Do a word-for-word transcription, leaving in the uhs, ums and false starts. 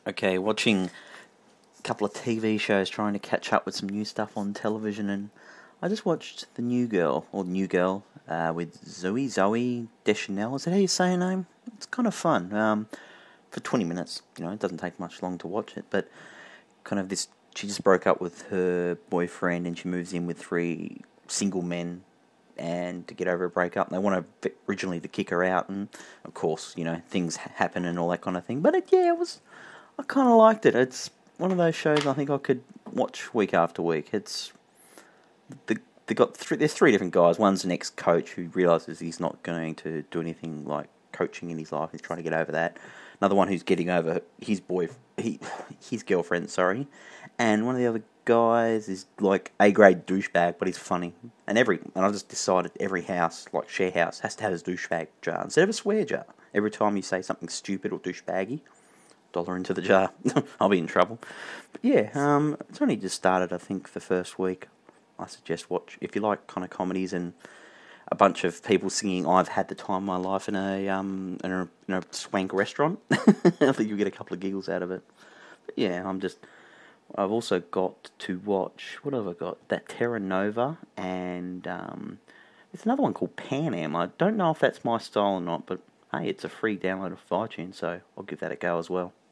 Okay, watching a couple of T V shows, trying to catch up with some new stuff on television, and I just watched The New Girl, or New Girl, uh, with Zoe, Zoe Deschanel. Is that how you say her name? It's kind of fun. Um, for twenty minutes, you know, it doesn't take much long to watch it, but kind of this, she just broke up with her boyfriend and she moves in with three single men and to get over a breakup. They want to originally to kick her out, and of course, you know, things happen and all that kind of thing. But it, yeah, it was, I kind of liked it. It's one of those shows I think I could watch week after week. It's the they got three, there's three different guys. One's an ex-coach who realises he's not going to do anything like coaching in his life. He's trying to get over that. Another one who's getting over his boy, he, his girlfriend, sorry. And one of the other guys is like A-grade douchebag, but he's funny. And every and I just decided every house, like share house, has to have his douchebag jar instead of a swear jar. Every time you say something stupid or douchebaggy, dollar into the jar. I'll be in trouble. But yeah, um, it's only just started. I think the first week. I suggest watch if you like kind of comedies and a bunch of people singing "I've had the time of my life" in a um in a, in a swank restaurant. I think you'll get a couple of giggles out of it. But yeah, I'm just. I've also got to watch. What have I got? That Terra Nova, and um, there's another one called Pan Am. I don't know if that's my style or not, but hey, it's a free download of iTunes, so I'll give that a go as well.